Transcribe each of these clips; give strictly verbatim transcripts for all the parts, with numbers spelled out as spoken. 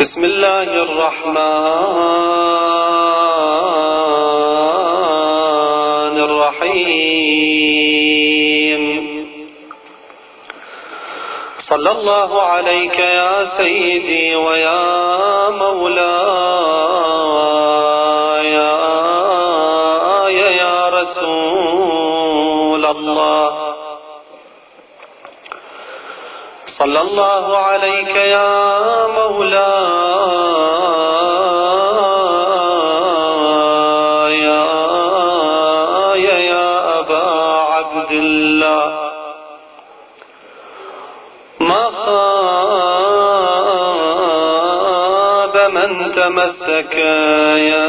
بسم الله الرحمن الرحيم. صلى الله عليك يا سيدي ويا مولاي يا رسول الله. صلى الله عليك يا مولاي يا أبا عبد الله. ما خاب من تمسك يا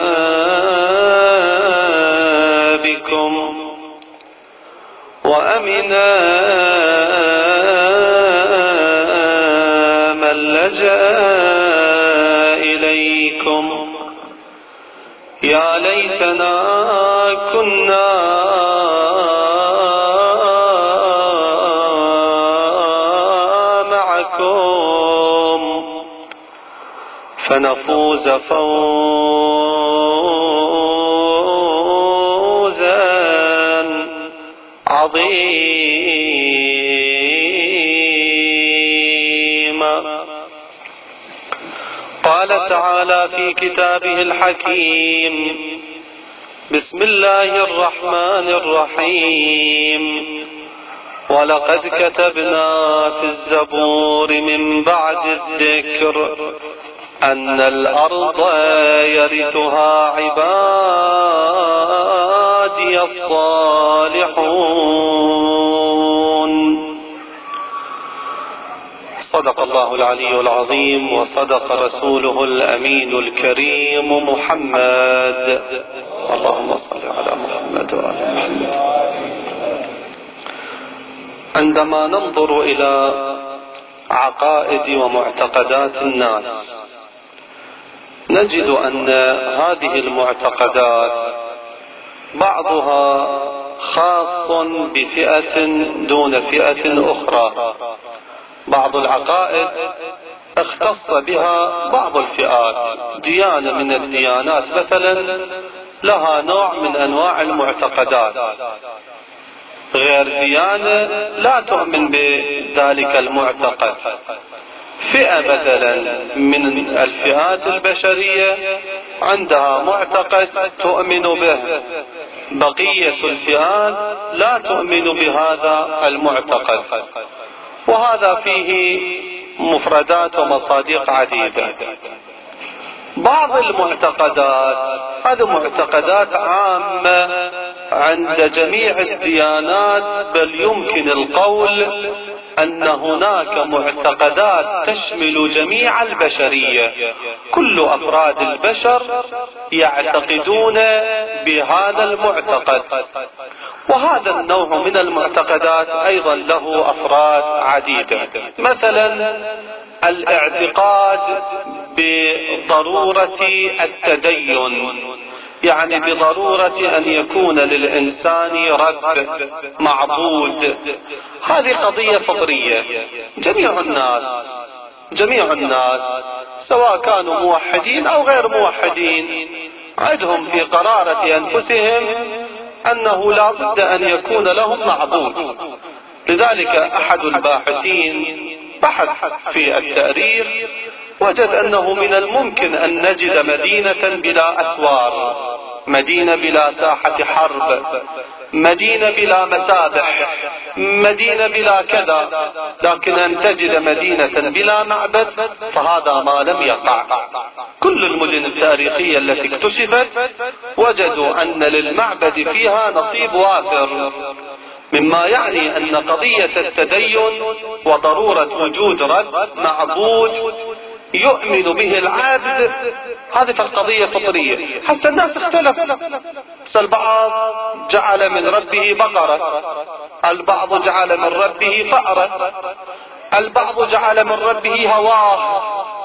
بكم وأمنا من لجأ إليكم. يا ليتنا كنا معكم فنفوز فوزا عظيما. قال تعالى في كتابه الحكيم: بسم الله الرحمن الرحيم. ولقد كتبنا في الزبور من بعد الذكر أن الأرض يرثها عبادي الصالحون. صدق الله العلي العظيم وصدق رسوله الأمين الكريم محمد. اللهم صل على محمد وآل محمد. عندما ننظر إلى عقائد ومعتقدات الناس نجد أن هذه المعتقدات بعضها خاص بفئة دون فئة أخرى. بعض العقائد اختص بها بعض الفئات. ديانة من الديانات مثلا لها نوع من أنواع المعتقدات، غير ديانة لا تؤمن بذلك المعتقد. فئة مثلا من الفئات البشرية عندها معتقد تؤمن به، بقية الفئات لا تؤمن بهذا المعتقد، وهذا فيه مفردات ومصادق عديدة. بعض المعتقدات هذه معتقدات عامة عند جميع الديانات، بل يمكن القول أن هناك معتقدات تشمل جميع البشرية. كل أفراد البشر يعتقدون بهذا المعتقد، وهذا النوع من المعتقدات أيضا له أفراد عديدة. مثلا الاعتقاد بضرورة التدين، يعني بضرورة أن يكون للإنسان رب معبود. هذه قضية فطرية. جميع الناس جميع الناس سواء كانوا موحدين أو غير موحدين عندهم في قرارة أنفسهم أنه لا بد أن يكون لهم معبود. لذلك أحد الباحثين بحث في التاريخ وجد أنه من الممكن أن نجد مدينة بلا أسوار، مدينة بلا ساحة حرب، مدينة بلا مسابح، مدينة بلا كذا، لكن أن تجد مدينة بلا معبد فهذا ما لم يقع. كل المدن التاريخية التي اكتشفت وجدوا أن للمعبد فيها نصيب وافر، مما يعني أن قضية التدين وضرورة وجود رب معبود يؤمن به العبد هذه القضية فطرية. حتى الناس اختلف، البعض جعل من ربه بقرة، البعض جعل من ربه فأرة، البعض جعل من ربه هواه،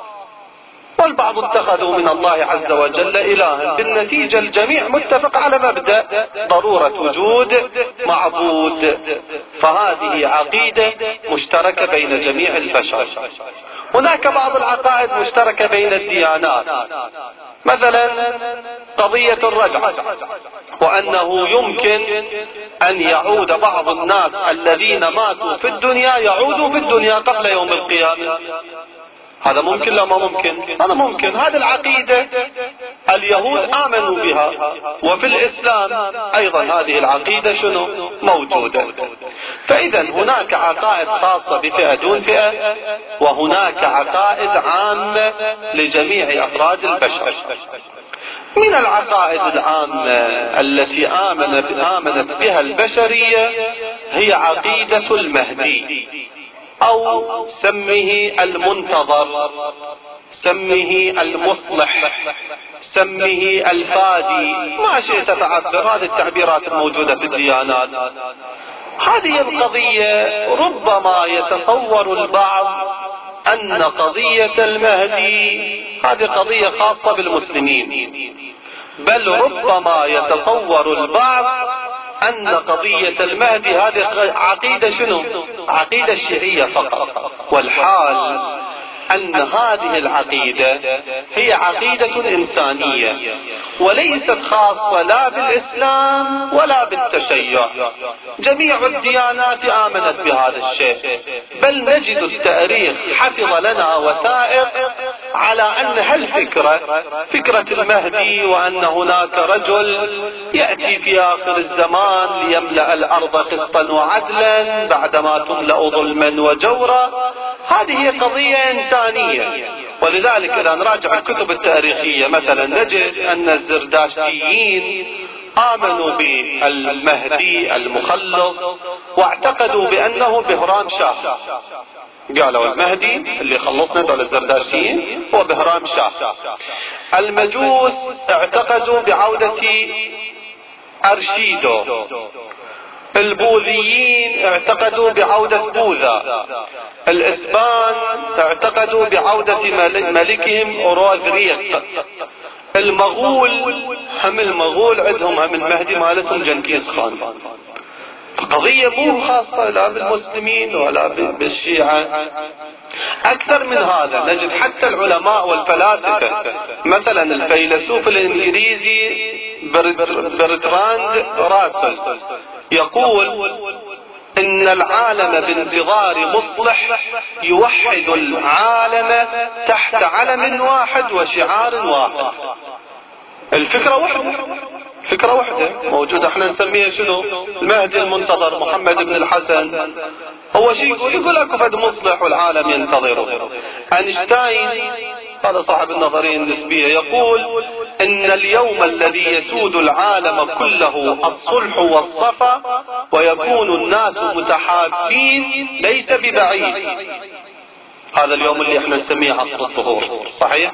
والبعض اتخذوا من الله عز وجل إلها. بالنتيجة الجميع متفق على مبدأ ضرورة وجود معبود. فهذه عقيدة مشتركة بين جميع البشر. هناك بعض العقائد مشتركة بين الديانات، مثلا قضية الرجعة، وأنه يمكن أن يعود بعض الناس الذين ماتوا في الدنيا يعودوا في الدنيا قبل يوم القيامة. هذا ممكن لا ما ممكن؟ هذا ممكن. هذه العقيدة اليهود آمنوا بها، وفي الإسلام أيضا هذه العقيدة شنو موجودة. فإذا هناك عقائد خاصة بفئة دون فئة، وهناك عقائد عامة لجميع أفراد البشر. من العقائد العامة التي آمنت, آمنت بها البشرية هي عقيدة المهدي، أو سمه المنتظر، سمه المصلح، سمه الفادي، ما شئت تعبر. هذه التعبيرات الموجودة في الديانات. هذه القضية ربما يتصور البعض أن قضية المهدي هذه قضية خاصة بالمسلمين، بل ربما يتصور البعض أن قضية المهدي هذه عقيدة شنو؟ عقيدة شيعية فقط، والحال أن هذه العقيدة هي عقيدة إنسانية، وليست خاصة لا بالإسلام ولا بالتشيع. جميع الديانات آمنت بهذا الشيء، بل نجد التاريخ حفظ لنا وثائق على أن هالفكرة فكرة المهدي، وأن هناك رجل يأتي في آخر الزمان ليملأ الأرض قسطا وعدلا بعدما تملأ ظلما وجورا، هذه قضية إنسانية. ولذلك إذا نراجع الكتب التاريخية مثلا نجد أن الزرداشتيين آمنوا بالمهدي المخلص، واعتقدوا بأنه بهرام شاه. قالوا المهدي اللي خلصنا دول الزرداشتيين هو بهرام شاه. المجوس اعتقدوا بعودة أرشيدو. البوذيين اعتقدوا بعودة بوذا. الإسبان اعتقدوا بعودة ملكهم أوروذريق. المغول هم المغول عندهم هم المهدي مالتهم جنكيز خان. قضية مو خاصة لا بالمسلمين ولا بالشيعة. أكثر من هذا نجد حتى العلماء والفلاسفة، مثلا الفيلسوف الإنجليزي برتراند راسل يقول إن العالم بانتظار مصلح يوحد العالم تحت علم واحد وشعار واحد. الفكرة واحدة، فكرة واحدة موجودة، احنا نسميها شنو؟ المهدي المنتظر محمد بن الحسن. هو شيء يقول يقول لك فد مصلح والعالم ينتظره. أينشتاين هذا صاحب النظرية النسبية يقول إن اليوم الذي يسود العالم كله الصلح والصفا ويكون الناس متحابين ليس ببعيد. هذا اليوم اللي احنا نسميه عصر الظهور، صحيح؟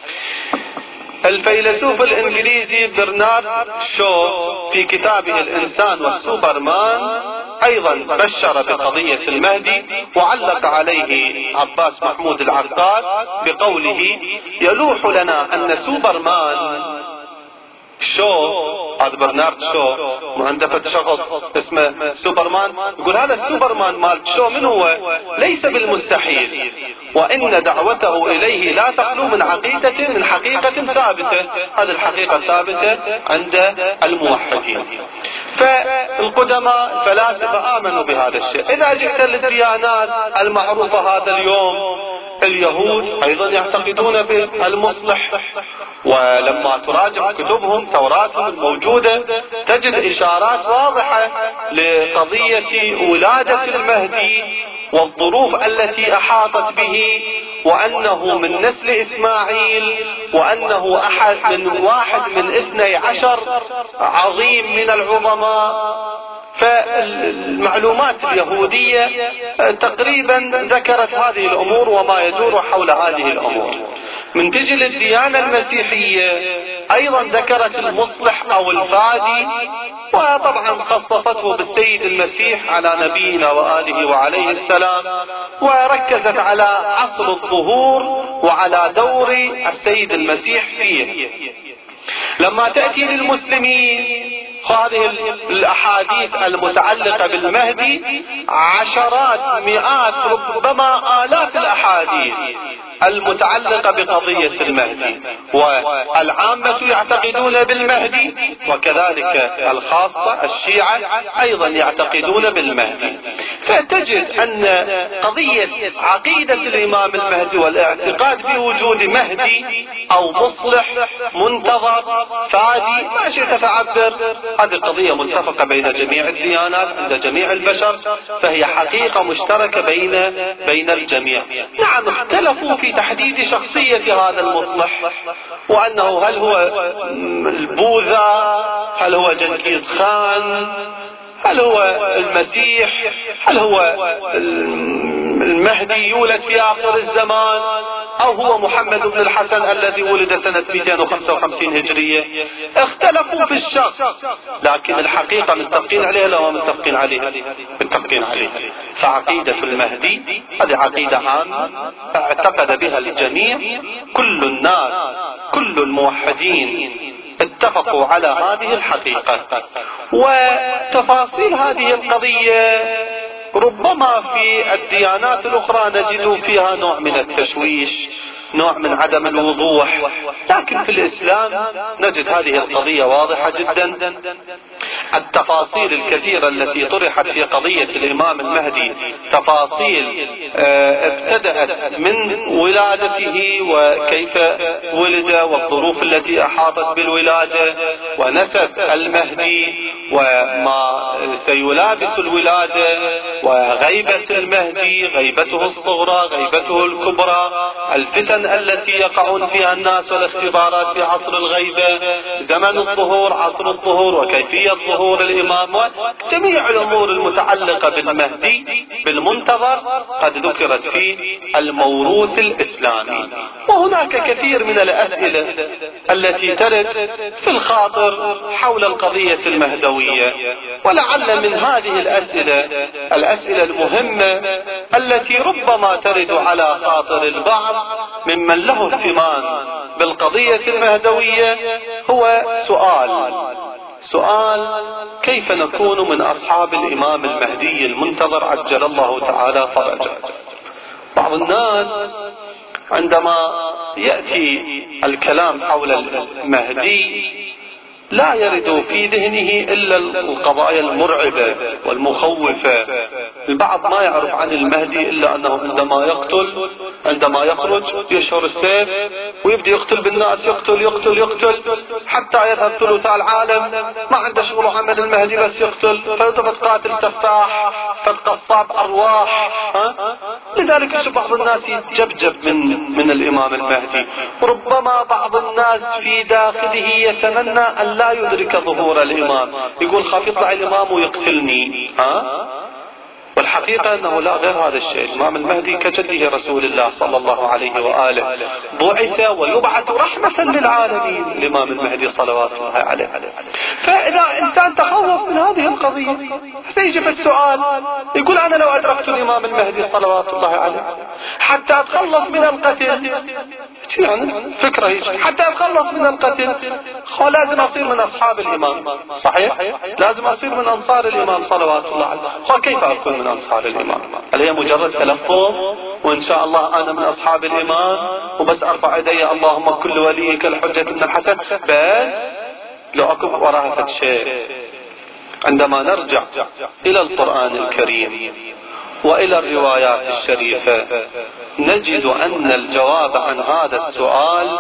الفيلسوف الانجليزي برنارد شو في كتابه الانسان والسوبرمان ايضا بشر بقضية المهدي، وعلق عليه عباس محمود العقاد بقوله يلوح لنا ان سوبرمان شو، هذا برنارد شو عنده شخص اسمه سوبرمان، يقول هذا السوبرمان مال شو من هو؟ ليس بالمستحيل، وإن دعوته إليه لا تخلو من عقيدة من حقيقة ثابتة. هذه الحقيقة ثابتة عند الموحدين. فالقدماء الفلاسفة آمنوا بهذا الشيء. إذا جئت للديانات المعروفة هذا اليوم، اليهود أيضا يعتقدون بالمصلح، ولما تراجع كتبهم توراتهم الموجودة تجد إشارات واضحة لقضية ولادة المهدي والظروف التي أحاطت به، وأنه من نسل إسماعيل، وأنه أحد من واحد من اثني عشر عظيم من العظماء. فالمعلومات اليهودية تقريبا ذكرت هذه الأمور وما يدور حول هذه الأمور. من تجي للديانة المسيحية أيضا ذكرت المصلح أو الفادي، وطبعا خصصته بالسيد المسيح على نبينا وآله وعليه السلام، وركزت على عصر الظهور وعلى دور السيد المسيح فيه. لما تأتي للمسلمين هذه الأحاديث المتعلقة بالمهدي عشرات مئات ربما آلاف الأحاديث المتعلقة بقضية المهدي، والعامة يعتقدون بالمهدي، وكذلك الخاصة الشيعة أيضا يعتقدون بالمهدي. فتجد أن قضية عقيدة الإمام المهدي والاعتقاد بوجود مهدي أو مصلح منتظر فادي ما شئت فعبر، هذه قضية متفقة بين جميع الديانات عند جميع البشر، فهي حقيقة مشتركة بين بين الجميع. نعم اختلفوا في تحديد شخصية هذا المصلح، وأنه هل هو البوذا، هل هو جنكيز خان، هل هو المسيح، هل هو المهدي يولد في آخر الزمان، أو هو محمد بن الحسن الذي ولد سنة مئتين وخمسة وخمسين هجرية. اختلفوا في الشخص، لكن الحقيقة متفقين عليها لا متفقين عليها متفقين عليها. فعقيدة المهدي هذه عقيدة عامة اعتقد بها الجميع، كل الناس كل الموحدين اتفقوا على هذه الحقيقة. وتفاصيل هذه القضية ربما في الديانات الأخرى نجد فيها نوع من التشويش، نوع من عدم الوضوح، لكن في الإسلام نجد هذه القضية واضحة جدا. التفاصيل الكثيرة التي طرحت في قضية الإمام المهدي تفاصيل ابتدأت من ولادته وكيف ولد والظروف التي أحاطت بالولادة ونسب المهدي وما سيلابس الولادة وغيبة المهدي، غيبته الصغرى غيبته الكبرى، الفتن التي يقعون فيها الناس والاختبارات في عصر الغيبة، زمن الظهور عصر الظهور وكيفية ظهور الإمام، جميع الأمور المتعلقة بالمهدي بالمنتظر قد ذكرت في الموروث الإسلامي. وهناك كثير من الأسئلة التي ترد في الخاطر حول القضية المهدوية، ولعل من هذه الأسئلة الأسئلة المهمة التي ربما ترد على خاطر البعض ممن له اهتمام بالقضية المهدوية هو سؤال سؤال كيف نكون من أصحاب الإمام المهدي المنتظر عجل الله تعالى فرجه. بعض الناس عندما يأتي الكلام حول المهدي لا يرد في ذهنه إلا القضايا المرعبة والمخوفة. البعض ما يعرف عن المهدي إلا أنه عندما يقتل عندما يخرج يشهر السيف ويبدأ يقتل بالناس، يقتل يقتل يقتل حتى يذهب ثلث العالم، ما عنده شغل عمل المهدي بس يقتل، فيضبط قاتل سفاح فقصاب أرواح. ها؟ لذلك يشوف بعض الناس يتجبجب من من الإمام المهدي. ربما بعض الناس في داخله يتمنى أن لا يدرك ظهور الإمام، يقول خاف يطلع الإمام ويقتلني. ها؟ والحقيقة أنه لا غير هذا الشيء. الإمام المهدي كجده رسول الله صلى الله عليه وآله بعث ويبعث رحمة للعالمين الإمام المهدي صلوات الله عليه. فإذا إنسان تخوف من هذه القضية سيجي في السؤال يقول أنا لو أدركت الإمام المهدي صلوات الله عليه حتى أتخلص من القتل، يعني فكرة هيك، حتى أتخلص من القتل لازم أصير من أصحاب الإمام، صحيح؟ لازم أصير من أنصار الإمام صلوات الله عليه. فكيف أكون من أنصار الإمام؟ هل هي مجرد تلفظ وإن شاء الله أنا من أصحاب الإمام وبس أرفع يدي اللهم كل وليك الحجة بن الحسن بس؟ لو أكون وراها شيء. عندما نرجع إلى القرآن الكريم وإلى الروايات الشريفة نجد أن الجواب عن هذا السؤال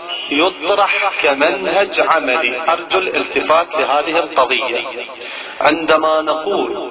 يطرح كمنهج عملي. أرجو الالتفات لهذه القضية. عندما نقول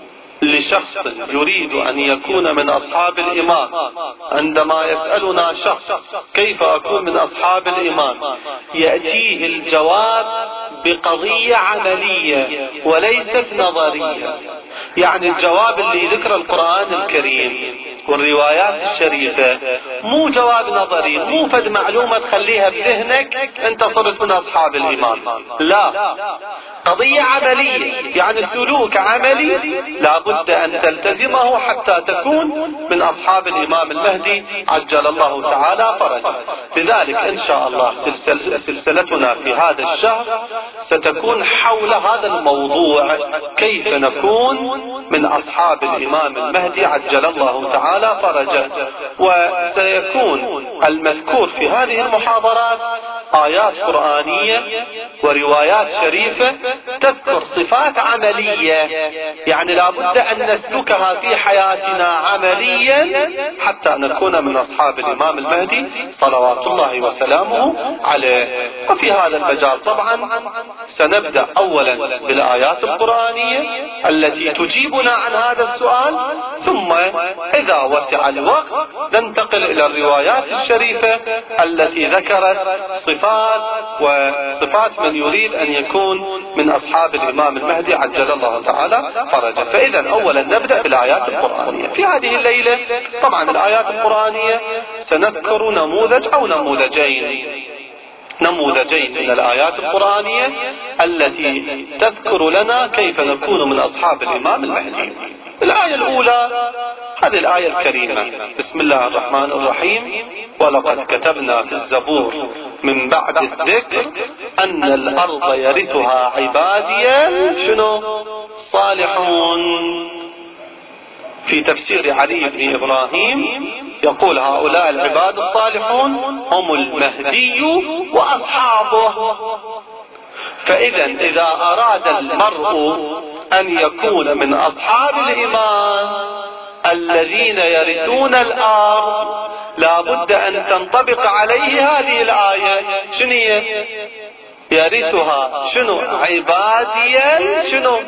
لشخص يريد أن يكون من أصحاب الإمام، عندما يسألنا شخص كيف أكون من أصحاب الإمام، يأتيه الجواب بقضية عملية وليست نظرية. يعني الجواب اللي ذكر القرآن الكريم والروايات الشريفة مو جواب نظري، مو فد معلومة تخليها بذهنك أنت صرت من أصحاب الإمام، لا، قضية عملية، يعني سلوك عملي لابد أن تلتزمه حتى تكون من أصحاب الإمام المهدي عجل الله تعالى فرجه. لذلك إن شاء الله سلسلتنا في هذا الشهر ستكون حول هذا الموضوع، كيف نكون من أصحاب الإمام المهدي عجل الله تعالى فرجه. وسيكون المذكور في هذه المحاضرات آيات قرآنية وروايات شريفة تذكر صفات عملية، يعني لا بد أن نسلكها في حياتنا عمليا حتى نكون من أصحاب الإمام المهدي صلوات الله وسلامه عليه. وفي هذا المجال طبعا سنبدأ أولا بالآيات القرآنية التي تجيبنا عن هذا السؤال، ثم إذا وسع الوقت ننتقل إلى الروايات الشريفة التي ذكرت صفات وصفات من يريد أن يكون من أصحاب الإمام المهدي عجل الله تعالى فرجه. فإذا أولا نبدأ بالآيات القرآنية. في هذه الليلة طبعا الآيات القرآنية سنذكر نموذج أو نموذجين نموذجين من الآيات القرآنية التي تذكر لنا كيف نكون من أصحاب الإمام المهدي. الآية الأولى هذه الآية الكريمة، بسم الله الرحمن الرحيم: ولقد كتبنا في الزبور من بعد الذكر أن الأرض يرثها عبادي شنو صالحون. في تفسير علي بن إبراهيم يقول هؤلاء العباد الصالحون هم المهدي وأصحابه. فإذا إذا أراد المرء أن يكون من أصحاب الإمام الذين يرثون الأرض لا بد أن تنطبق عليه هذه الآية. شنو هي؟ يرثها شنو عبادي شنو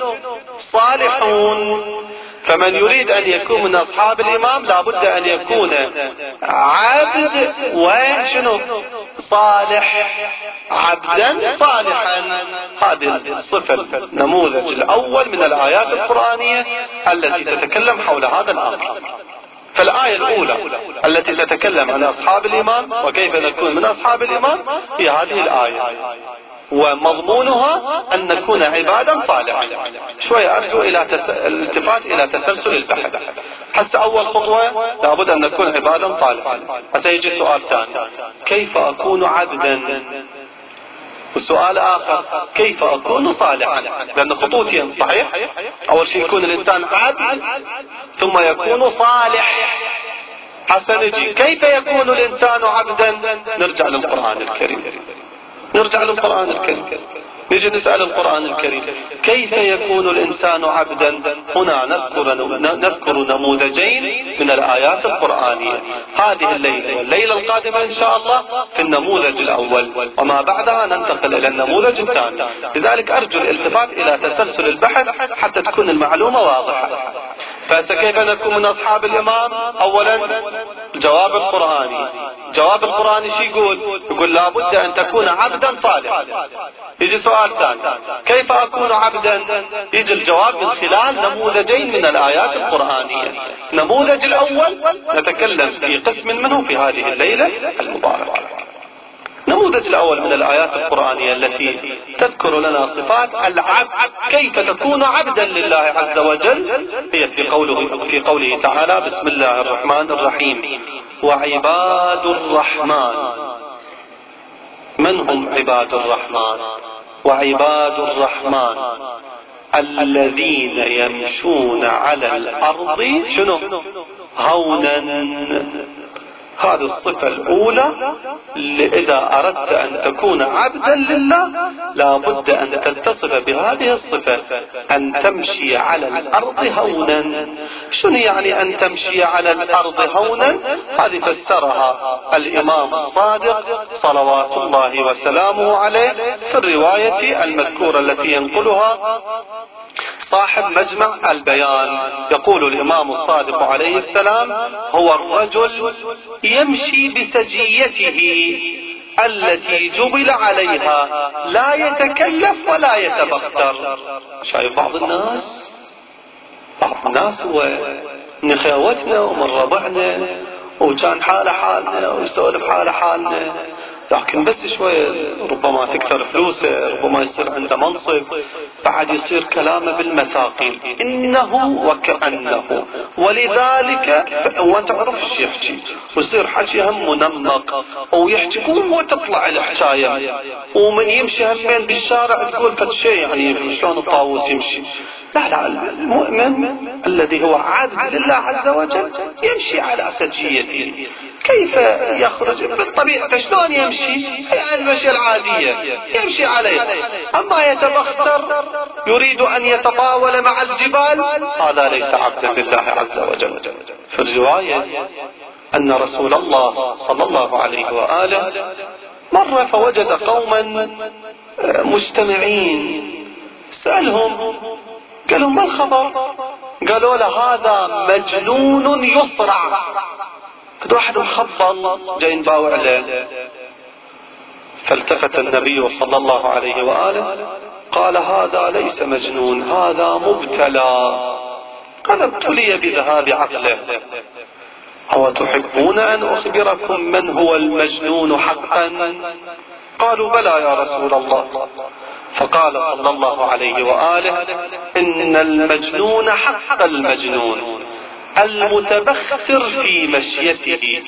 صالحون. فمن يريد أن يكون من أصحاب الإمام لا بد أن يكون عبد وشنو صالح، عبدا صالحا. هذه الصفة النموذج الأول من الآيات القرآنية التي تتكلم حول هذا الأمر. فالآية الأولى التي تتكلم عن أصحاب الإمام وكيف نكون من أصحاب الإمام هي هذه الآية، ومضمونها أن نكون عبادا صالحا. شوية أرجو إلى تس... الالتفات إلى تسلسل البحث. حتى أول خطوة لابد أن نكون عبادا صالحا. سيجي سؤال ثاني: كيف أكون عبدا؟ والسؤال آخر: كيف أكون صالحا؟ لأن خطوتين صحيح. أول شيء يكون الإنسان عبد ثم يكون صالح. حسن نجي كيف يكون الإنسان عبدا؟ نرجع للقرآن الكريم نرجع للقرآن الكريم نجي نسأل القرآن الكريم كيف يكون الإنسان عبدا. هنا نذكر نذكر نموذجين من الآيات القرآنية هذه الليلة والليلة القادمة إن شاء الله في النموذج الأول، وما بعدها ننتقل إلى النموذج الثاني. لذلك أرجو الالتفات إلى تسلسل البحث حتى تكون المعلومة واضحة. فكيف نكون من أصحاب الإمام؟ أولا الجواب القرآني. جواب القرآني شو يقول؟ يقول لابد أن تكون عبدا صالحا. يجي سؤال ثاني: كيف أكون عبدا؟ يجي الجواب من خلال نموذجين من الآيات القرآنية. النموذج الأول نتكلم في قسم منه في هذه الليلة المباركة. النموذج الأول من الآيات القرآنية التي تذكر لنا صفات العبد، كيف تكون عبدا لله عز وجل، هي في قوله في قوله تعالى: بسم الله الرحمن الرحيم: وعباد الرحمن. من هم عباد الرحمن؟ وعباد الرحمن الذين يمشون على الأرض شنو هونا. هذه الصفة الأولى اللي إذا أردت أن تكون عبدا لله لا بد أن تتصف بهذه الصفة، أن تمشي على الأرض هونا. شنو يعني أن تمشي على الأرض هونا؟ هذه فسرها الإمام الصادق صلوات الله وسلامه عليه في الرواية المذكورة التي ينقلها صاحب مجمع البيان. يقول الإمام الصادق عليه السلام: هو الرجل يمشي بسجيته التي جبل عليها لا يتكلف ولا يتبختر. شايف بعض الناس بعض الناس هو من خيوتنا ومن ربعنا وكان حال حالنا ويسولف حال حالنا، لكن بس شوية ربما تكثر فلوسه، ربما يصير عنده منصب، بعد يصير كلامه بالمثاقيل، إنه وكأنه، ولذلك وانت تعرفش يحكي، ويصير حكي هم منمق، ويحكي قوة تطلع الحكاية، ومن يمشي همين بالشارع تقول فد شيء يعني شلون الطاووس يمشي. لا لا، المؤمن الذي هو عابد لله عز وجل يمشي على سجيته. كيف يخرج بالطبيعة؟ شلون يمشي؟ يعني المشي العادية يمشي عليه. أما يتبختر يريد أن يتطاول مع الجبال، هذا ليس عبدا لله عز وجل. في الرواية أن رسول الله صلى الله عليه وآله مر فوجد قوما مجتمعين، سألهم قال لهم ما الخبر؟ قالوا له هذا مجنون يصرع. كل واحد مخبل جاي نباوع له. فالتفت النبي صلى الله عليه وآله قال هذا ليس مجنون، هذا مبتلى، قد ابتلي بذهاب عقله. أو تحبون أن أخبركم من هو المجنون حقا؟ قالوا بلى يا رسول الله. فقال صلى الله عليه وآله إن المجنون حق المجنون المتبختر في مشيته،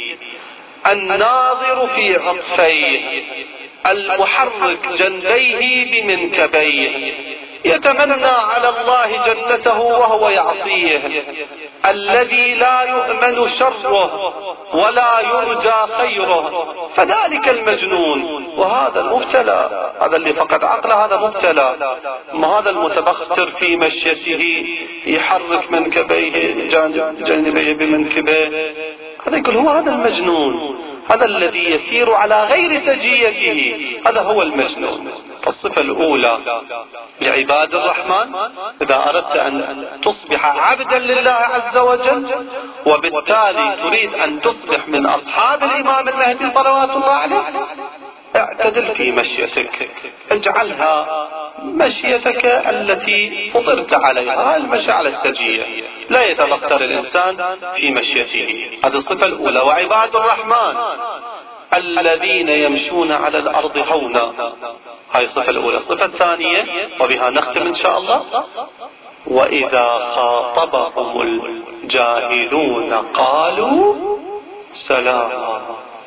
الناظر في عطفيه، المحرك جنبيه بمنكبيه، يتمنى على الله جنته وهو يعصيه، الذي لا يؤمن شره ولا يرجى خيره، فذلك المجنون. وهذا المبتلى، هذا اللي فقد عقله، هذا مبتلى. ما هذا المتبختر في مشيته يحرك منكبيه جانبيه بمنكبيه، هذا يقول هو هذا المجنون، هذا الذي يسير على غير سجيته، هذا هو المجنون. فالصفة الأولى لعباد الرحمن إذا أردت أن تصبح عبدا لله عز وجل، وبالتالي تريد أن تصبح من أصحاب الإمام المهدي صلوات الله عليه، اعتدل في مشيتك، اجعلها مشيتك التي فطرت عليها، المشي على السجية، لا يتبختر الإنسان في مشيته. هذه الصفة الأولى. وعباد الرحمن الذين يمشون على الأرض هونا، هاي الصفة الأولى. الصفة الثانية وبها نختم إن شاء الله، وإذا خاطبهم الجاهلون قالوا سلاما.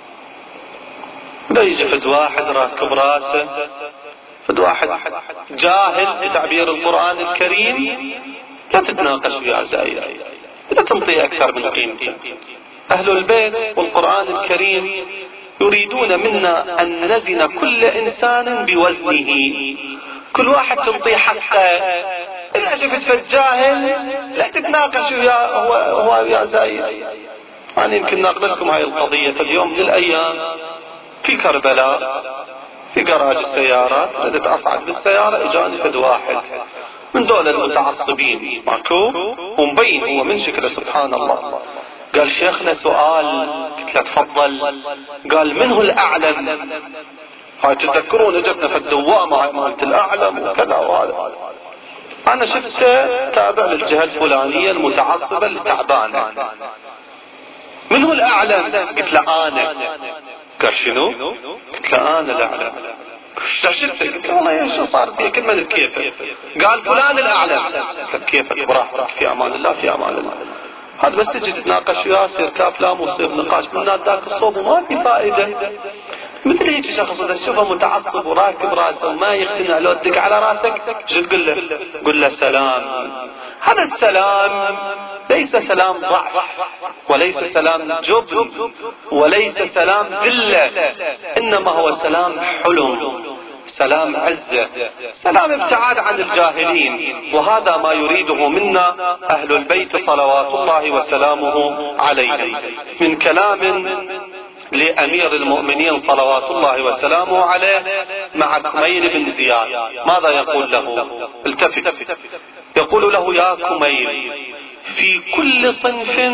لا يجي فد واحد راكب راسه، فد واحد جاهل بتعبير القرآن الكريم، لا تتناقش يا زايد، لا تنطي أكثر من قيمته. أهل البيت والقرآن الكريم يريدون منا أن نزن كل إنسان بوزنه، كل واحد تنطي حقه. إذا شفت فالجاهل لا تتناقش يا هو, هو يا زايد. أنا يمكن ناقل لكم هاي القضية اليوم من الأيام في كربلاء، في جراج السيارات، بدأت أصعد بالسيارة إجاني فد واحد من دول المتعصبين ماكو، ومبين هو من شكله سبحان الله. قال شيخنا سؤال، قلت له تفضل. قال من هو الأعلم؟ هاي تذكرون اجتنا في الدوامة مالت الأعلم وكذا وهذا. أنا شفته تابع للجهة الفلانية المتعصبة التعبانة. من هو الأعلم؟ قلت له أنا. قال شنو؟ قلت له أنا الأعلم. شفته قلت له والله يا شو صار فيه كلمة كيف؟ قال فلان الأعلم. قلت كيفك براحتك، في أمان الله في أمان الله. هذا بس تجي تتناقش وياه يصير كلام ويصير نقاش من ذاك الصوب وما في فائدة. مثل هيك شخص اذا تشوفه متعصب وراكب راسه وما يقتنع، لو تدق على راسك شو تقول له؟ قل له سلام. هذا السلام ليس سلام ضعف، وليس سلام جبن، وليس سلام ذلة، انما هو سلام حلم، سلام عزة، سلام ابتعاد عن الجاهلين. وهذا ما يريده منا أهل البيت صلوات الله وسلامه عليهم من كلام لأمير المؤمنين صلوات الله وسلامه عليه مع كميل بن زياد. ماذا يقول له؟ التفت، يقول له يا كميل في كل صنف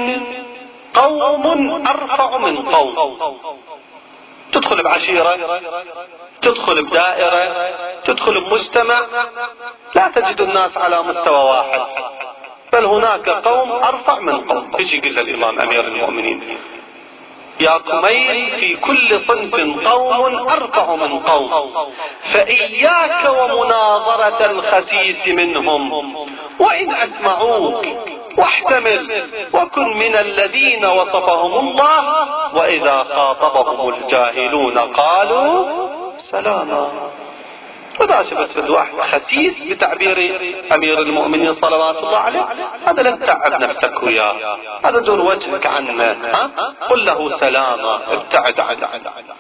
قوم أرفع من قوم. تدخل بعشيرة، تدخل بدائرة، تدخل بمجتمع، لا تجد الناس على مستوى واحد، بل هناك قوم أرفع من قوم. يجي يقول الإمام أمير المؤمنين يا كميل في كل صنف قوم أرفع من قوم، فإياك ومناظرة الخسيس منهم، وإن أسمعوك واحتمل، وكن من الذين وصفهم الله وإذا خاطبهم الجاهلون قالوا سلاما. وإذا شفت في واحد خسيس بتعبير أمير المؤمنين صلوات الله عليه، هذا لا تتعب نفسك وياه، هذا دور وجهك عنه، ها؟ قل له سلاما، ابتعد عنه.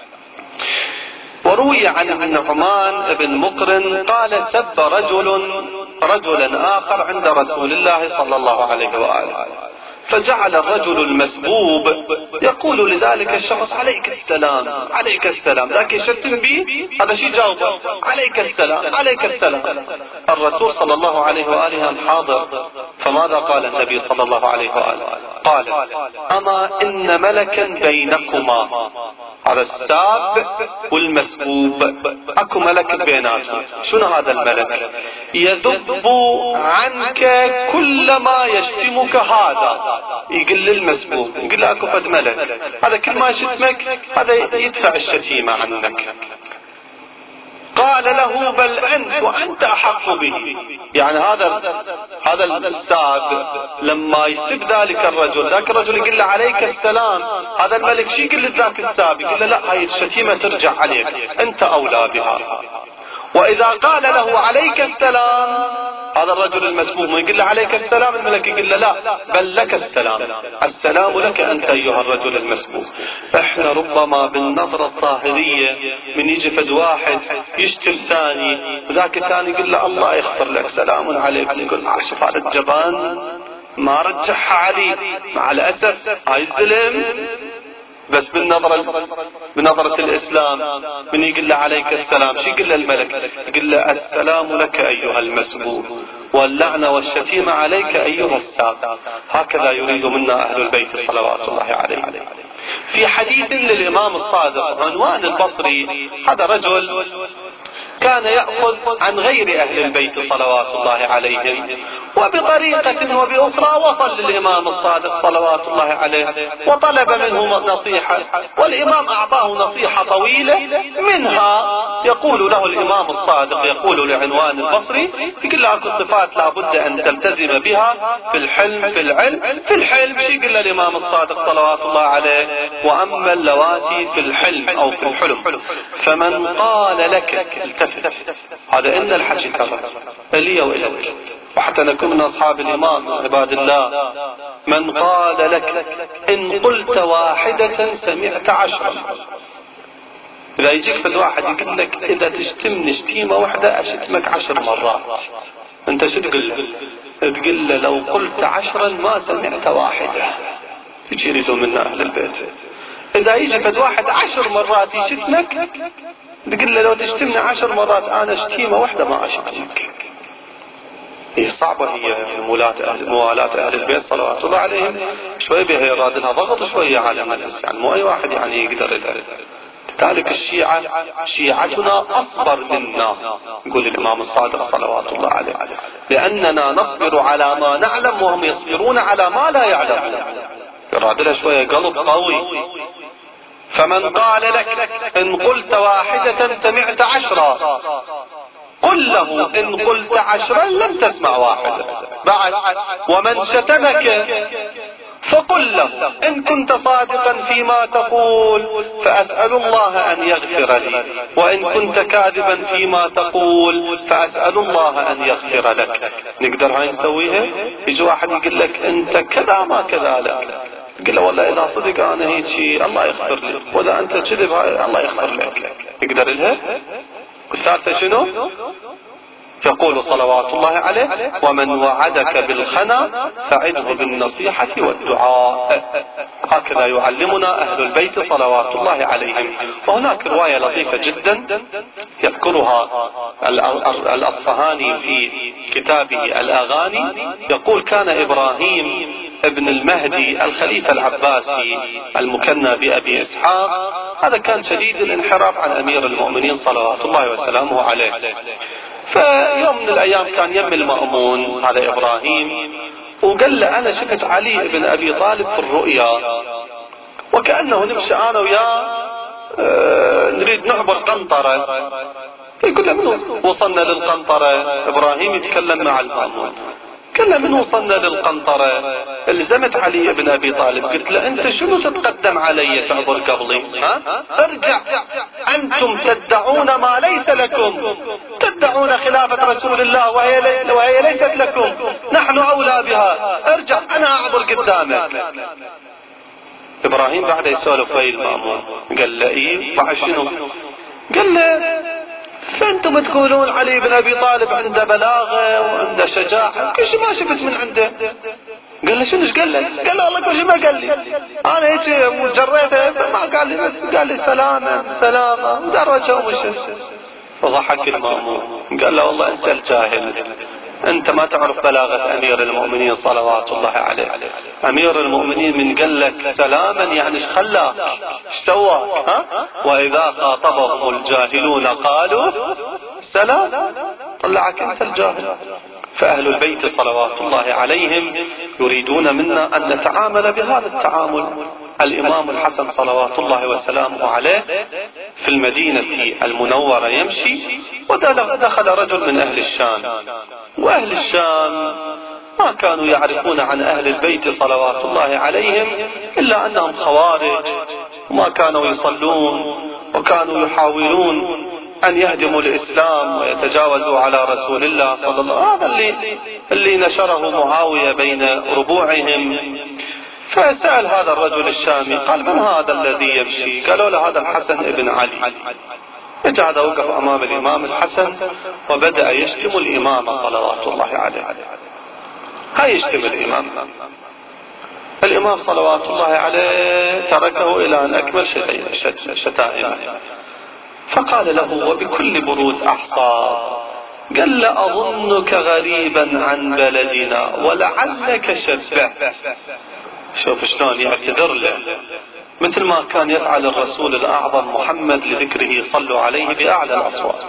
وروي عن النعمان بن مقرن قال سب رجل رجلا آخر عند رسول الله صلى الله عليه وآله، فجعل الرجل المسبوب يقول لذلك الشخص عليك السلام عليك السلام، لكن شتم به هذا شيء جاوبه عليك السلام عليك السلام. الرسول صلى الله عليه وآله حاضر، فماذا قال النبي صلى الله عليه وآله؟ قال أما إن ملكا بينكما، هذا الساب والمسبوب اكو ملك بيناتهم. شنو هذا الملك؟ يذب عنك كل ما يشتمك هذا، يقول للمسبوب، يقول له اكو فد ملك هذا كل ما يشتمك هذا يدفع الشتيمة عنك. قال له بل أنت وأنت أحق به. يعني هذا هذا الساب لما يسب ذلك الرجل، ذاك الرجل يقول له عليك السلام، هذا الملك شي يقول لذاك الساب؟ يقول له لا، هاي الشتيمة ترجع عليك، أنت أولى بها. وإذا قال له عليك السلام، هذا الرجل المسبوب يقول له عليك السلام، الملك يقول له لا بل لك السلام، السلام لك أنت أيها الرجل المسبوب. احنا ربما بالنظرة الظاهرية من يجي فد واحد يشتم ثاني وذاك الثاني يقول له الله يغفر لك سلام عليكم، يقول عاشف هذا الجبان ما رجحها علي، مع الأسف هاي الظلم. بس بالنظرة بنظرة الإسلام من يقول له عليك السلام، شو يقول له الملك؟ يقول له السلام لك أيها المسبوب، واللعنة والشتيمة عليك أيها الساب. هكذا يريد منا أهل البيت صلوات الله عليه. في حديث للإمام الصادق عنوان البصري، هذا رجل كان يأخذ عن غير أهل البيت صلوات الله عليهم، وبطريقة وبأخرى وصل للإمام الصادق صلوات الله عليه وطلب منه نصيحة، والإمام أعطاه نصيحة طويلة، منها يقول له الإمام الصادق، يقول لعنوان البصري، يقول له أكو صفات لابد أن تلتزم بها في الحلم في العلم. في الحلم شيء يقول الإمام الصادق صلوات الله عليه وأما اللواتي في الحلم أو في الحلم فمن قال لك التفت، هذا إن الحكي ترى إلي وإليك، وحتى نكون من أصحاب الإمام عباد الله. من قال لك إن قلت واحدة سمعت عشرا، إذا يجيك في الواحد يقول لك إذا تشتمني شتيمة واحدة أشتمك عشر مرات، أنت شو تقول؟ تقول له لو قلت عشرا ما سمعت واحدة. يريدوا منا أهل البيت إذا يجي في واحد عشر مرات يشتمك، تقول له لو تشتمني عشر مرات أنا شتيمة واحدة ما أشتمك. هي صعبة، هي مولاة أهل موالاة أهل البيت صلوات الله عليهم، شوي بها يراد لها ضغط شوية على الناس، يعني مو أي واحد يعني يقدر يدري. لذلك الشيعة شيعتنا أصبر منا، يقول الإمام الصادق صلوات الله عليه، لأننا نصبر على ما نعلم وهم يصبرون على ما لا يعلمون. يراد لها شوية قلب قوي. فمن قال لك إن قلت واحدة سمعت عشرا، قل له إن قلت عشرا لم تسمع واحدة. بعد ومن شتمك فقل له إن كنت صادقا فيما تقول فأسأل الله أن يغفر لي، وإن كنت كاذبا فيما تقول فأسأل الله أن يغفر لك. نقدر هاي نسويها؟ يجي واحد يقول لك أنت كذا ما كذلك، قل له والله إذا صدق أنا هيك شيء الله يغفر لي، وإذا أنت كذب الله يغفر لك. يقدر لها؟ والثالثة شنو؟ يقول صلوات الله عليه ومن وعدك بالخنا فعده بالنصيحة والدعاء. هكذا يعلمنا أهل البيت صلوات الله عليهم. وهناك رواية لطيفة جدا يذكرها الأصفهاني في كتابه الأغاني، يقول كان إبراهيم ابن المهدي الخليفة العباسي المكنى بأبي إسحاق، هذا كان شديد الانحراف عن أمير المؤمنين صلوات الله وسلامه عليه. فيوم من الأيام كان يم المأمون هذا إبراهيم، وقال له أنا شفت علي بن أبي طالب في الرؤيا، وكأنه نمشي أنا وياه اه نريد نعبر قنطرة، يقول له من وصلنا للقنطرة؟ إبراهيم يتكلم مع المأمون، قال له من وصلنا للقنطرة؟ الزمت علي بن أبي طالب، قلت له أنت شنو تتقدم علي تعبر قبلي؟ ها؟ ارجع، أنتم تدعون ما ليس لكم، تدعون خلافة رسول الله وهي, لي... وهي ليست لكم، نحن أولى بها، ارجع أنا أعبر قدامك. إبراهيم بعد يسولف ويا المأمون قال له إيه بعد شنو؟ قال له فأنتم تقولون علي بن أبي طالب عنده بلاغة وعنده شجاعة، كل شيء ما شفت من عنده. قال له شنو قال لك؟ قال له والله كل شيء ما قال لي، أنا هيك جريته ما قال لي، بس قال لي سلامة سلامة ودرجة ومشي. فضحك المأمون قال له والله أنت الجاهل، أنت ما تعرف بلاغة أمير المؤمنين صلوات الله عليه. أمير المؤمنين من قال لك سلاما يعني ايش خلاك؟ ايش سواك؟ ها؟ وإذا خاطبهم الجاهلون قالوا سلام. طلعك أنت الجاهل. فأهل البيت صلوات الله عليهم يريدون منا أن نتعامل بهذا التعامل. الإمام الحسن صلوات الله وسلامه عليه في المدينة المنورة يمشي، ودخل رجل من أهل الشام، وأهل الشام ما كانوا يعرفون عن أهل البيت صلوات الله عليهم إلا أنهم خوارج، وما كانوا يصلون، وكانوا يحاولون أن يهدموا الإسلام ويتجاوزوا على رسول الله صلى الله عليه وسلم. هذا اللي, اللي نشره معاوية بين ربوعهم. فسأل هذا الرجل الشامي قال من هذا الذي يمشي؟ قالوا له هذا الحسن ابن علي. اجعد وقف أمام الإمام الحسن وبدأ يشتم الإمام صلوات الله عليه. هاي يشتم الإمام. الإمام صلوات الله عليه تركه إلى أن أكمل شتائمه، فقال له وبكل برود أحصى، قال له أظنك غريبا عن بلدنا ولعلك شبهت. شوف شلون يعتذر له، مثل ما كان يفعل الرسول الأعظم محمد لذكره صلوا عليه بأعلى الأصوات.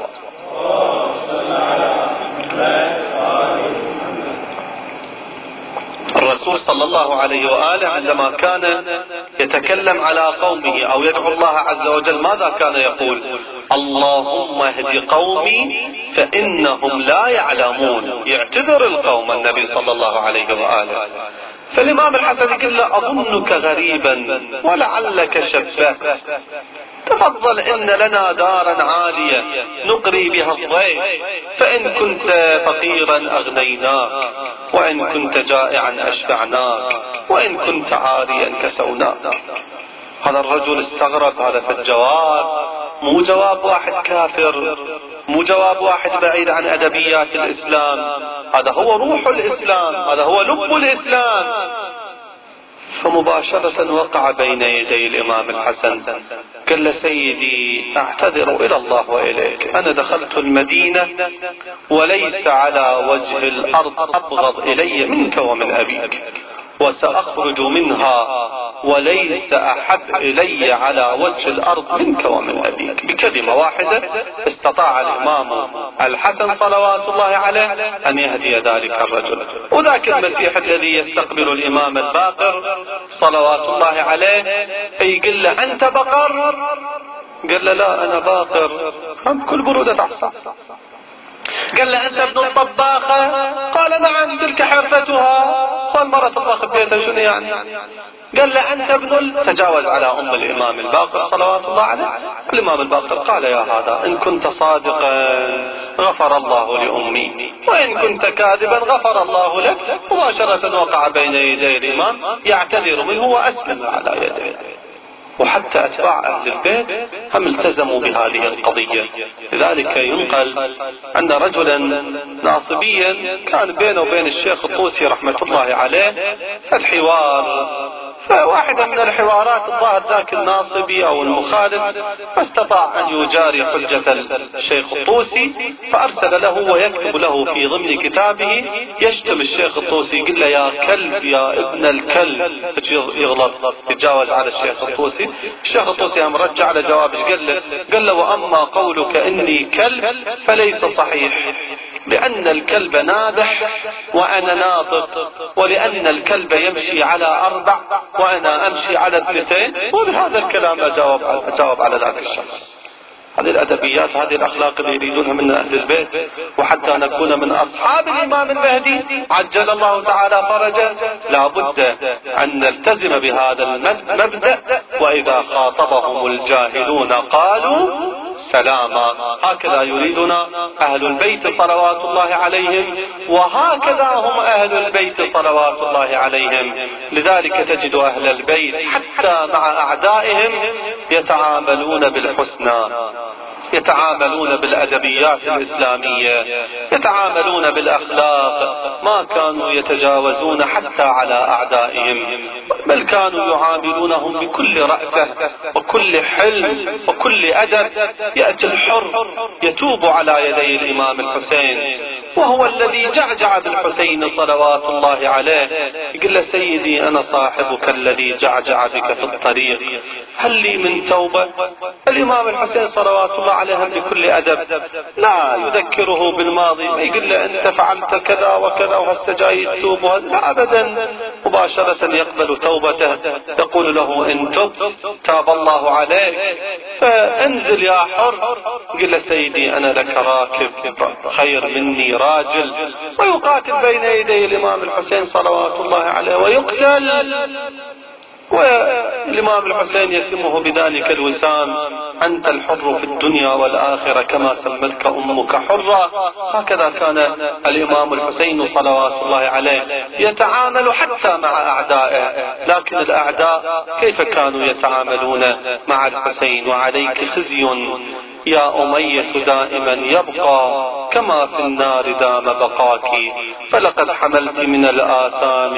الرسول صلى الله عليه وآله عندما كان يتكلم على قومه أو يدعو الله عز وجل ماذا كان يقول؟ اللهم اهد قومي فإنهم لا يعلمون. يعتذر القوم النبي صلى الله عليه وآله. فالإمام الحسن يقول له أظنك غريبا ولعلك شبهت، تفضل إن لنا دارا عالية نقري بها الضيف، فإن كنت فقيرا أغنيناك، وإن كنت جائعا أشبعناك، وإن كنت عاريا كسوناك. هذا الرجل استغرب هذا في الجواب، مو جواب واحد كافر، مو جواب واحد بعيد عن أدبيات الإسلام، هذا هو روح الإسلام، هذا هو لب الإسلام. فمباشرة وقع بين يدي الإمام الحسن قال له سيدي أعتذر إلى الله وإليك، أنا دخلت المدينة وليس على وجه الأرض أبغض إلي منك ومن أبيك، وسأخرج منها وليس أحب إلي على وجه الأرض منك ومن أبيك. بكلمة واحدة استطاع الإمام الحسن صلوات الله عليه أن يهدي ذلك الرجل. وذاك المسيح الذي يستقبل الإمام الباقر صلوات الله عليه يقول له أنت بقر؟ قال له لا أنا باقر. كل برودة تحصى. قال له أنت ابن الطباخة؟ قال نعم تلك حرفتها. قال مرة تطبخ بيتها شنو يعني؟ قال له أنت ابن تجاوز على أم الإمام الباقر صلوات الله عليه. الإمام الباقر قال يا هذا إن كنت صادقا غفر الله لأمي، وإن كنت كاذبا غفر الله لك. مباشرة وقع بين يدي الإمام يعتذر منه وأسلم على يديه. وحتى أتباع أهل البيت هم التزموا بهذه القضية. لذلك ينقل أن رجلا ناصبيا كان بينه وبين الشيخ الطوسي رحمة الله عليه الحوار، فواحدة من الحوارات الظاهر ذاك الناصبي أو المخالف فاستطاع أن يجاري حجة الشيخ الطوسي، فأرسل له ويكتب له في ضمن كتابه يشتم الشيخ الطوسي، يقول له يا كلب يا ابن الكلب، يغلط يتجاوز على الشيخ الطوسي. الشيخ الطوسي هم رجع على جواب قال له قال له وأما قولك إني كلب فليس صحيح، لأن الكلب نابح وأنا ناطق، ولأن الكلب يمشي على أربع وأنا أمشي على اثنتين، وبهذا الكلام أجاوب, أجاوب على ذاك الشخص. هذه الأدبيات، هذه الأخلاق اللي يريدونها من أهل البيت، وحتى نكون من أصحاب الإمام المهدي عجل الله تعالى فرجه لا بد أن نلتزم بهذا المبدأ. وإذا خاطبهم الجاهلون قالوا سلاما. هكذا يريدنا أهل البيت صلوات الله عليهم، وهكذا هم أهل البيت صلوات الله عليهم. لذلك تجد أهل البيت حتى مع أعدائهم يتعاملون بالحسنى، يتعاملون بالأدبيات الإسلامية، يتعاملون بالأخلاق، ما كانوا يتجاوزون حتى على أعدائهم، بل كانوا يعاملونهم بكل رأفة وكل حلم وكل أدب. يأتي الحر يتوب على يدي الإمام الحسين، وهو الذي جعجع بالحسين صلوات الله عليه، يقول له سيدي أنا صاحبك الذي جعجع بك في الطريق، هل لي من توبة؟ الإمام الحسين صلوات الله عليه بكل أدب لا يذكره بالماضي، ما يقول له أنت فعلت كذا وكذا وهسه جاي تتوب، لا أبدا، مباشرة يقبل توبته، يقول له إن تب تاب الله عليك فانزل يا حر. يقول له سيدي أنا لك راكب خير مني راجل، ويقاتل بين يدي الإمام الحسين صلوات الله عليه ويقتل، والإمام الحسين يسمه بذلك الوسام أنت الحر في الدنيا والآخرة كما سمتك أمك حرة. هكذا كان الإمام الحسين صلوات الله عليه يتعامل حتى مع أعدائه. لكن الأعداء كيف كانوا يتعاملون مع الحسين؟ وعليك خزي يا أمية دائما يبقى كما في النار دام بقاك، فلقد حملت من الآثام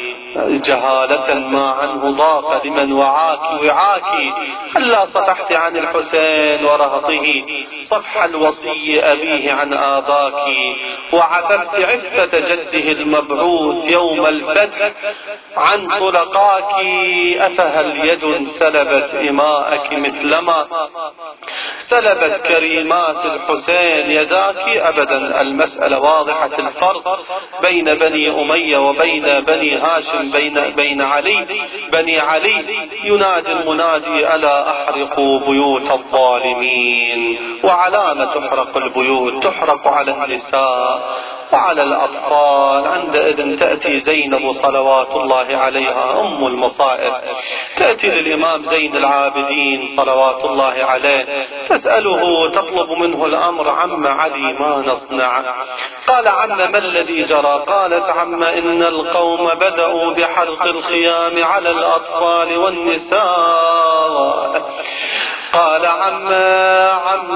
جهالة ما عنه ضاق لمن وعاك وعاك. هلا صفحت عن الحسين ورهطه صفح الوصي أبيه عن آباك، وعففت عفة جده المبعوث يوم الفتح عن طلقاك. أفهل يد سلبت إماءك مثلما سلبت كريمات الحسين يداك؟ أبدا. المسألة واضحة الفرق بين بني أمية وبين بني هاشم، بين, بين علي بني علي. ينادي المنادي ألا أحرقوا بيوت الظالمين. وعلامة تحرق البيوت؟ تحرق على النساء وعلى الأطفال. عندئذ تأتي زينب صلوات الله عليها أم المصائب، تأتي للإمام زين العابدين صلوات الله عليه تسأله تطلب منه الأمر: عم علي ما نصنع؟ قال: عم ما الذي جرى؟ قالت: عم إن القوم بدأوا بحرق الخيام على الأطفال والنساء. قال: عم عم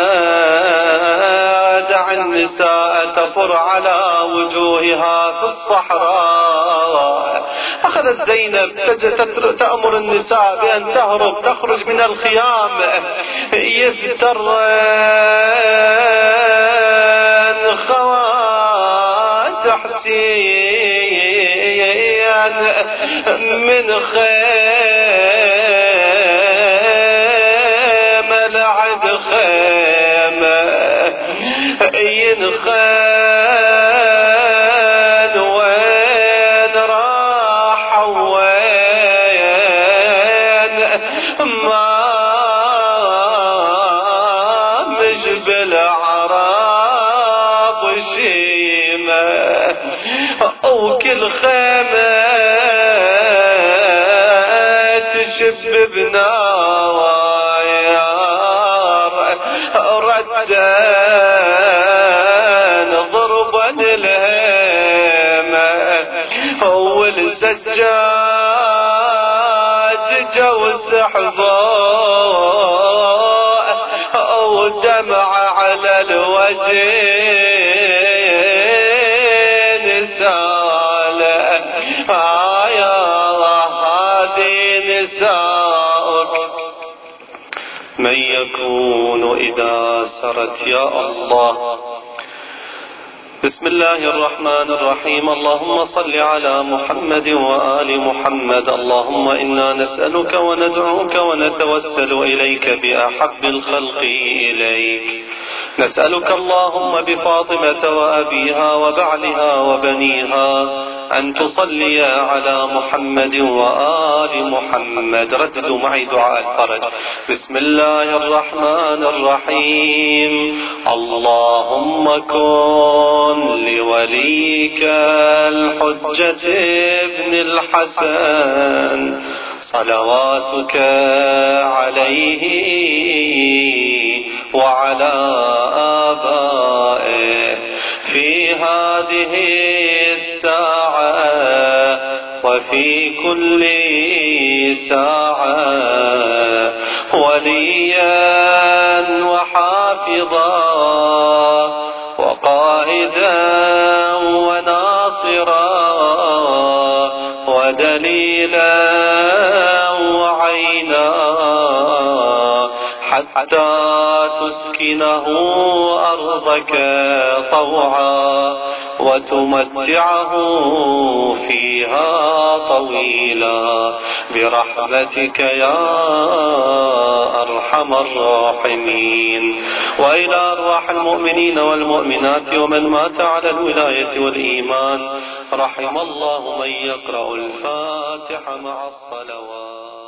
دع النساء تفر على وجوهها في الصحراء. أخذت زينب تأمر النساء بأن تهرب تخرج من الخيام، يفترن خوات حسين من خيمة لعد خيمة ينخان وين راح وين ما مش بالعراب شيمة، وكل خيمة تشب بنار ردان ضربا الهيمة، والزجاج جوز حضاء ودمع على الوجه نسالة. آه يا الله هذه نساؤك من يكون إذا سرت يا الله. بسم الله الرحمن الرحيم. اللهم صل على محمد وآل محمد. اللهم إنا نسألك وندعوك ونتوسل إليك بأحب الخلق إليك نسألك اللهم بفاطمة وأبيها وبعلها وبنيها أن تصلي على محمد وآل محمد. رددوا معي دعاء الفرج. بسم الله الرحمن الرحيم. اللهم كن لوليك الحجة ابن الحسن صلواتك عليه وعلى آبائه في هذه الساعة وفي كل ساعة وليا وحافظا وقائدا وناصرا ودليلا وعينا حتى تسكنه أرضك طوعا وتمتعه فيها طويلا برحمتك يا أرحم الراحمين. وإلى أرواح المؤمنين والمؤمنات ومن مات على الولاية والإيمان رحم الله من يقرأ الفاتحة مع الصلوات.